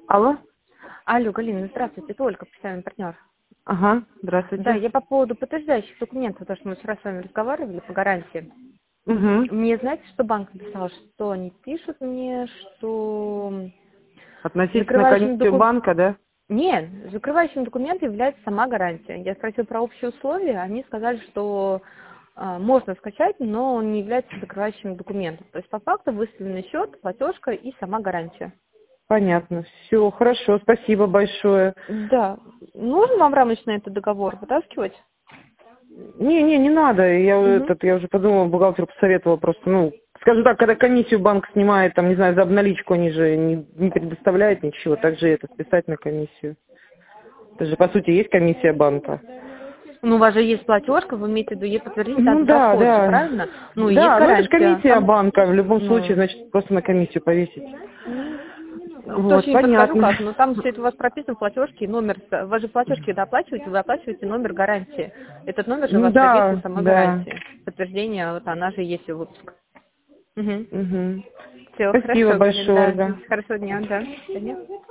Алло? Алло, Галина, здравствуйте, это Ольга, постоянный партнер. Ага, здравствуйте. Да, я по поводу подтверждающих документов, потому что мы вчера с вами разговаривали по гарантии. Угу. Мне, знаете, что банк написал, что они пишут мне, что Относительно закрывающим комиссию банка, да? Нет, закрывающим документом является сама гарантия. Я спросила про общие условия, они сказали, что можно скачать, но он не является закрывающим документом. То есть по факту выставленный счет, платежка и сама гарантия. Понятно. Все, хорошо, спасибо большое. Да. Нужно вам рамочный этот договор вытаскивать? Не надо. Угу. Я уже подумала, бухгалтеру посоветовала просто, скажем так, когда комиссию банк снимает, там, не знаю, за обналичку, они же не предоставляют ничего, также это списать на комиссию. Это же, по сути, есть комиссия банка. Ну, у вас же есть платежка, вы имеете в виду, ей подтвердить Ну дату да, дохода же, да. правильно? Ну, и есть Да, это же гарантия. комиссия банка, в любом случае, Ну, значит, просто на комиссию повесить. точно Вот, не подскажу понятно. как, но там все это у вас прописано в платежке, и номер, вы же в платежке, когда оплачиваете, вы оплачиваете номер гарантии. Этот номер же у Ну вас прописан в да, самой да. гарантии. Подтверждение, вот она же есть и выпуск. Угу. Угу. Все, Спасибо хорошо, Галин, большое, да. Ольга. Хорошего дня, да. До свидания.